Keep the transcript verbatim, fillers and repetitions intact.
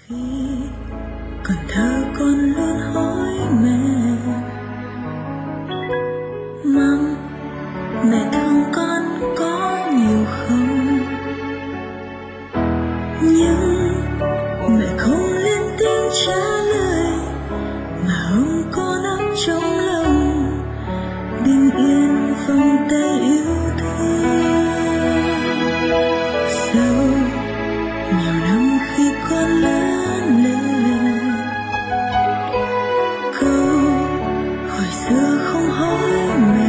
Khi còn thơ con luôn hỏi mẹ, mắm mẹ thương con có nhiều không, nhưng mẹ không lên tiếng trả lời mà ôm con ấp trong lòng, bình yên vòng tay yêu thương. Sau nhiều năm khi con lớn lên, câu hỏi xưa không hỏi mẹ